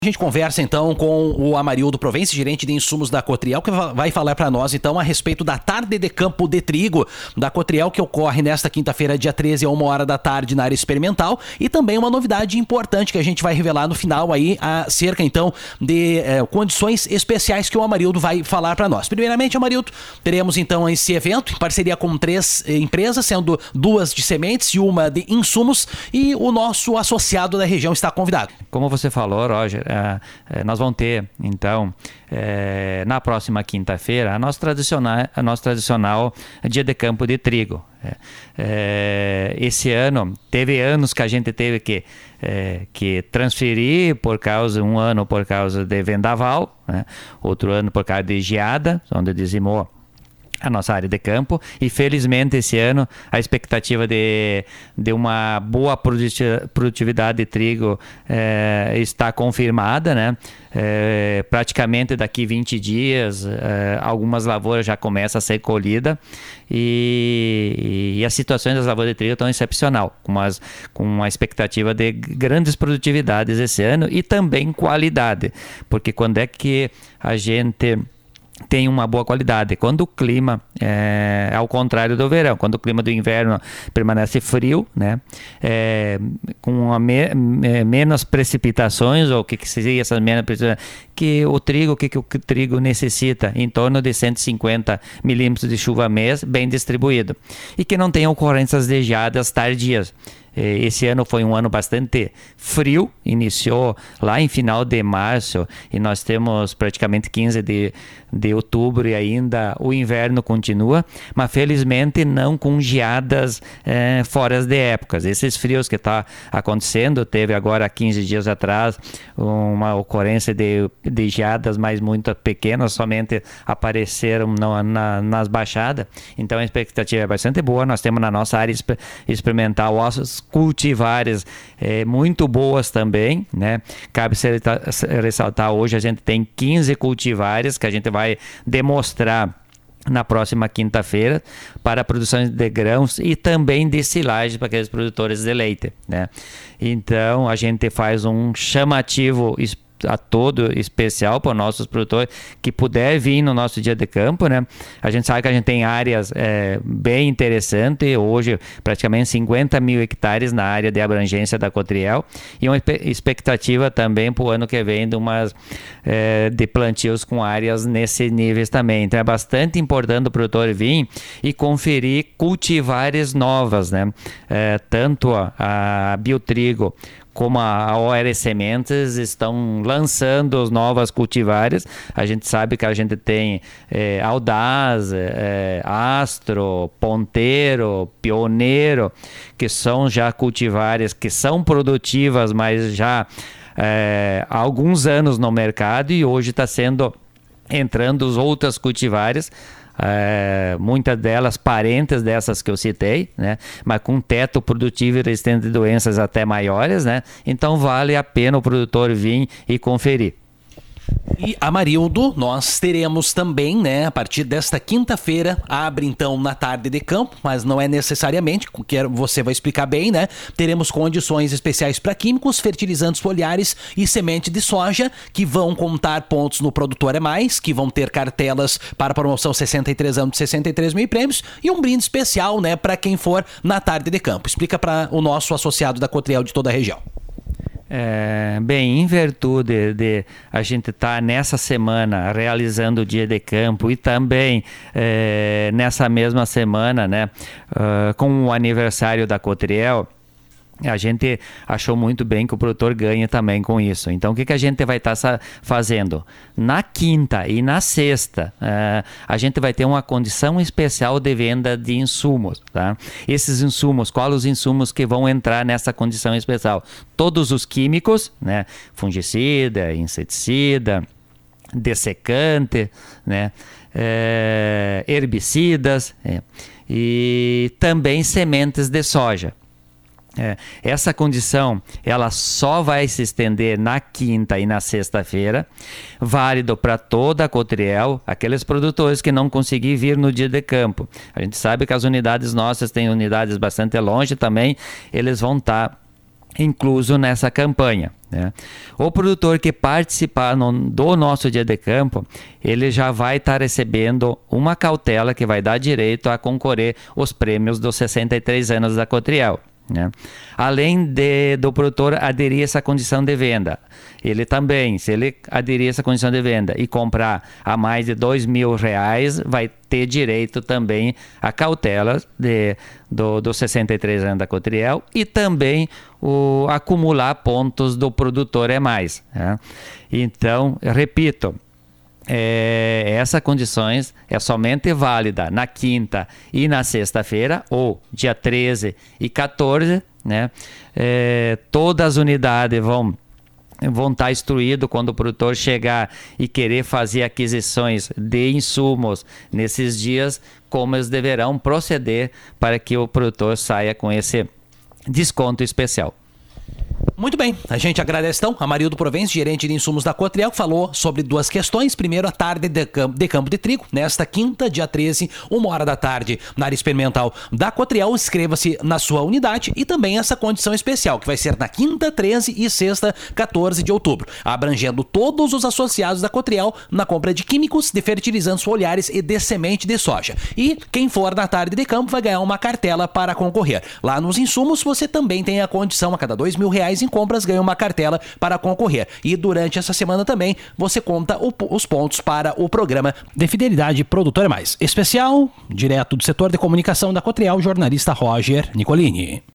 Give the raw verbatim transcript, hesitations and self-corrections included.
A gente conversa então com o Amarildo Provence, gerente de insumos da Cotriel, que vai falar para nós então a respeito da tarde de campo de trigo da Cotriel, que ocorre nesta quinta-feira, dia treze, a uma hora da tarde na área experimental, e também uma novidade importante que a gente vai revelar no final aí, acerca então de eh, condições especiais que o Amarildo vai falar para nós. Primeiramente, Amarildo, teremos então esse evento em parceria com três eh, empresas, sendo duas de sementes e uma de insumos, e o nosso associado da região está convidado. Como você falou, Roger, Uh, nós vamos ter, então, uh, na próxima quinta-feira, a nossa tradicional, a nossa tradicional dia de campo de trigo. Uh, uh, esse ano, teve anos que a gente teve que, uh, que transferir por causa, um ano por causa de vendaval, né? Outro ano por causa de geada, onde dizimou a nossa área de campo, e felizmente esse ano a expectativa de, de uma boa produtividade de trigo é, está confirmada, né? É, praticamente daqui vinte dias é, algumas lavouras já começam a ser colhidas e, e as situações das lavouras de trigo estão excepcional, com, umas, com uma expectativa de grandes produtividades esse ano e também qualidade, porque quando é que a gente tem uma boa qualidade? Quando o clima é ao contrário do verão, quando o clima do inverno permanece frio, né? É, com a me, é, menos precipitações, ou o que, que seria essas menos precipitações, que o trigo, o que, que o trigo necessita? Em torno de cento e cinquenta milímetros de chuva mês, bem distribuído, e que não tenha ocorrências de geadas tardias. Esse ano foi um ano bastante frio, iniciou lá em final de março e nós temos praticamente quinze de, de outubro e ainda o inverno continua, mas felizmente não com geadas é, fora de épocas. Esses frios que está acontecendo, teve agora quinze dias atrás uma ocorrência de, de geadas, mas muito pequenas, somente apareceram no, na, nas baixadas, então a expectativa é bastante boa. Nós temos na nossa área exper- experimental ossos cultivares é, muito boas também, né? Cabe ressaltar, hoje a gente tem quinze cultivares que a gente vai demonstrar na próxima quinta-feira para a produção de grãos e também de silagem para aqueles produtores de leite, né? Então a gente faz um chamativo a todo especial para os nossos produtores que puder vir no nosso dia de campo, né? A gente sabe que a gente tem áreas é, bem interessantes, hoje praticamente cinquenta mil hectares na área de abrangência da Cotriel, e uma expectativa também para o ano que vem de, umas, é, de plantios com áreas nesse níveis também. Então é bastante importante o produtor vir e conferir cultivares novas, né? É, tanto a, a Biotrigo como a O R Sementes estão lançando as novas cultivares. A gente sabe que a gente tem é, Audaz, é, Astro, Ponteiro, Pioneiro, que são já cultivares que são produtivas, mas já é, há alguns anos no mercado, e hoje está sendo entrando as outras cultivares. É, muitas delas parentes dessas que eu citei, né? Mas com teto produtivo e resistente de doenças até maiores, né? Então vale a pena o produtor vir e conferir. E Amarildo, nós teremos também, né, a partir desta quinta-feira, abre então na tarde de campo, mas não é necessariamente, que você vai explicar bem, né? Teremos condições especiais para químicos, fertilizantes foliares e semente de soja, que vão contar pontos no Produtor é Mais, que vão ter cartelas para promoção sessenta e três anos de sessenta e três mil prêmios, e um brinde especial, né, para quem for na tarde de campo. Explica para o nosso associado da Cotriel de toda a região. É, bem, em virtude de, de a gente estar tá nessa semana realizando o dia de campo e também é, nessa mesma semana, né, uh, com o aniversário da Cotriel, a gente achou muito bem que o produtor ganha também com isso. Então, o que, que a gente vai estar tá fazendo? Na quinta e na sexta, uh, a gente vai ter uma condição especial de venda de insumos, tá? Esses insumos, quais os insumos que vão entrar nessa condição especial? Todos os químicos, né? Fungicida, inseticida, dessecante, né? É, herbicidas, é. E também sementes de soja. É, essa condição ela só vai se estender na quinta e na sexta-feira, válido para toda a Cotriel, aqueles produtores que não conseguirem vir no dia de campo. A gente sabe que as unidades nossas têm unidades bastante longe também, eles vão estar tá incluso nessa campanha, né? O produtor que participar no, do nosso dia de campo, ele já vai estar tá recebendo uma cautela que vai dar direito a concorrer os prêmios dos sessenta e três anos da Cotriel, né? Além de, do produtor aderir a essa condição de venda, ele também, se ele aderir a essa condição de venda e comprar a mais de dois mil reais, vai ter direito também a cautela de, do, dos sessenta e três anos da Cotriel e também o acumular pontos do produtor é mais, né? Então, repito, É, essas condições é somente válida na quinta e na sexta-feira, ou dia treze e quatorze, né? É, todas as unidades vão vão estar instruídos quando o produtor chegar e querer fazer aquisições de insumos nesses dias, como eles deverão proceder para que o produtor saia com esse desconto especial. Muito bem, a gente agradece então a Amarildo Provença, gerente de insumos da Cotriel, que falou sobre duas questões. Primeiro, a tarde de campo de, campo de trigo, nesta quinta, dia treze, uma hora da tarde, na área experimental da Cotriel. Inscreva-se na sua unidade e também essa condição especial, que vai ser na quinta, treze e sexta, quatorze de outubro, abrangendo todos os associados da Cotriel na compra de químicos, de fertilizantes foliares e de semente de soja. E quem for na tarde de campo vai ganhar uma cartela para concorrer. Lá nos insumos, você também tem a condição, a cada dois mil reais em compras, ganha uma cartela para concorrer. E durante essa semana também você conta o, os pontos para o programa de fidelidade Produtor é Mais. Especial, direto do setor de comunicação da Cotriel, jornalista Roger Nicolini.